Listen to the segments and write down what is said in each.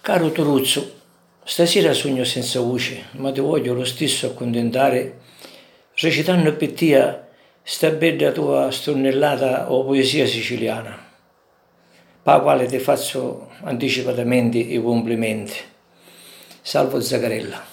Caro Toruzzo, stasera sogno senza voce, ma ti voglio lo stesso accontentare, recitando per te sta bella tua stornellata o poesia siciliana, per la quale ti faccio anticipatamente i complimenti. Salvo Zaccarella.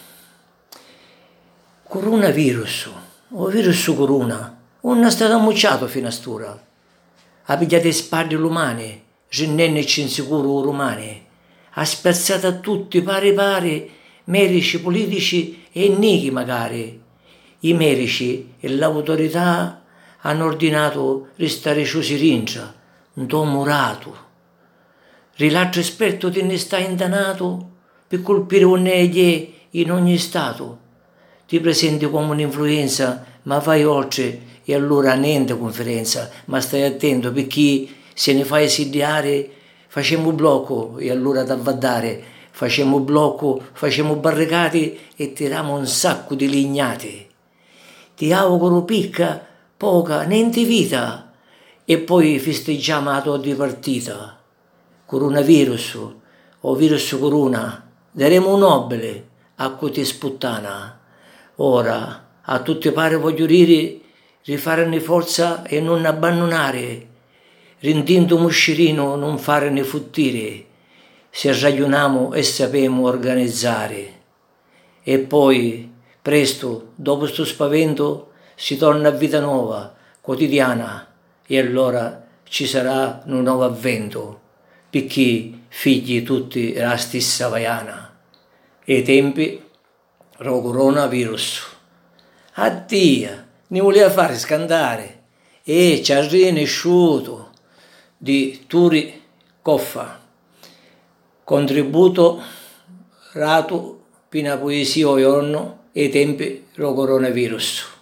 Coronavirus, o virus corona, non è stato ammucciato fino a stura. Ha pigliato le spalle umane, rinnennici insicuro romani. Ha spezzato a tutti pari, medici, politici e inichi magari. I medici e l'autorità hanno ordinato restare chiusi rincia, un po' murato. Rilascio esperto te ne sta indanato per colpire oneglie in ogni stato. Ti presenti come un'influenza, ma vai oltre e allora niente conferenza, ma stai attento perché se ne fai esiliare facciamo blocco e allora t'avvadare, facciamo blocco, facciamo barricate e tiriamo un sacco di lignate. Ti auguro picca, poca, niente vita e poi festeggiamo la tua dipartita. Coronavirus o virus corona, daremo un nobile a cui ti sputtana. Ora, a tutti pare voglio dire, rifarne forza e non abbandonare, rendendo muscerino non farne futtire, se ragioniamo e sappiamo organizzare. E poi, presto, dopo sto spavento, si torna a vita nuova, quotidiana, e allora ci sarà un nuovo avvento, perché figli tutti la stessa vaiana. E i tempi coronavirus. Addio, ne voleva fare scandare e ci ha rinesciuto di Turi Coffa. Contributo rato per la poesia giorno e i tempi coronavirus.